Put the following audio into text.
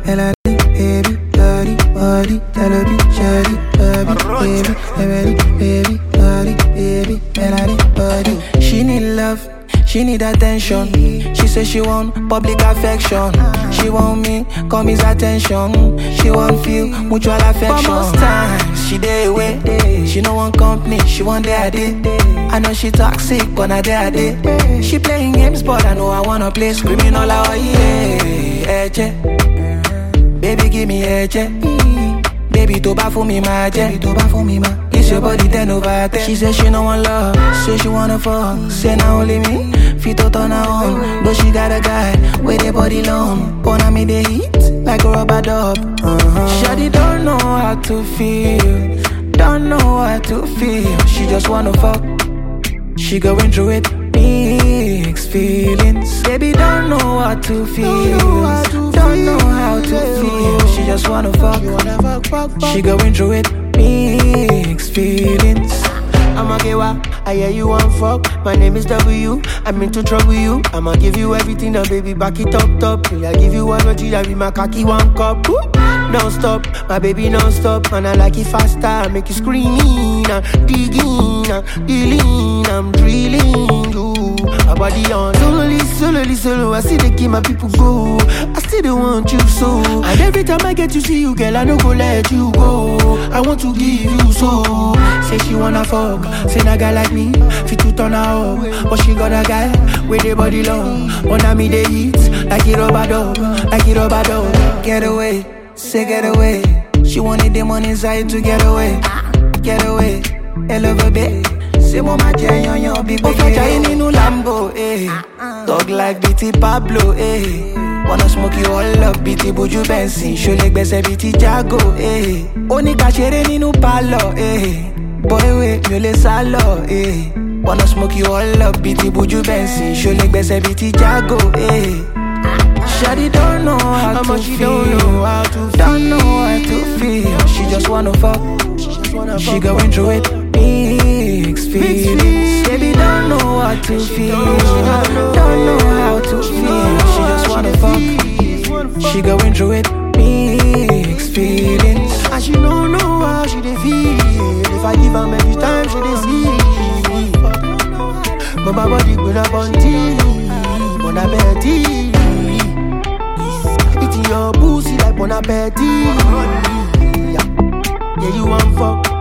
Ella baby, body, body, ella shady, baby, body, baby, ella body. She need love, she need attention. She say she want public affection. She want me, come his attention. She want feel mutual affection. For most times, she day away. She no want company, she want day a day. I know she toxic, but not day a day. She playing games, but I know I wanna play. Screaming all out, yeah, baby, give me a check. Baby, toba for me, my jet. It's your body 10 over 10. She said she no want love, say she wanna fuck. Say now only me, fit to turn her on. But she got a guy, with their body long. Wanna me the heat, like a rubber dub. Shawty don't know how to feel, don't know how to feel. She just wanna fuck, she going through it, mixed feelings. Baby don't know how to feel, don't know how to feel. She just wanna fuck, she going through it, mixed feelings. I'ma get what? I hear you want fuck. My name is W. I'm into trouble you. I'ma give you everything now, baby. Back it up, top. I give you 100. I be my cocky 1 cup. Non stop, my baby non stop. And I like it faster. Make you screaming, digging, dealing. I'm drilling you. My body on solo. I see they keep my people go. I still don't want you so. And every time I get to see you, girl, I no go let you go. I want to give you so. Say she wanna fuck, say a guy like me, fit to turn her up. But she got a guy with the body long. Wanna me they eat like it rubber dog, like it rubber dog. Get away, say get away. She wanted the money inside to get away. Get away, hello baby. Say mama jay on your big baby. Ofa in no Lambo, eh. Dog like BT Pablo, eh. Wanna smoke you all up, BT Buju Benson. Show leg bese BT Jago, eh. Oni ka shere ninu palo, eh. Boy wait, me le salo, eh. Wanna smoke you all up, BT Buju Benson. Show leg bese BT Jago, eh. Shawty don't know how to feel, don't know how to feel. She just wanna fuck, she going through it, mixed feelings. Baby don't know how to feel, don't know how to feel. She just wanna fuck, she going through it, mixed feelings. And she don't know how she dey feel. If I give her every time she dey see. But my body go up on tea, Bon appetit. Eating your pussy like Bon appetit. Yeah, you want fuck.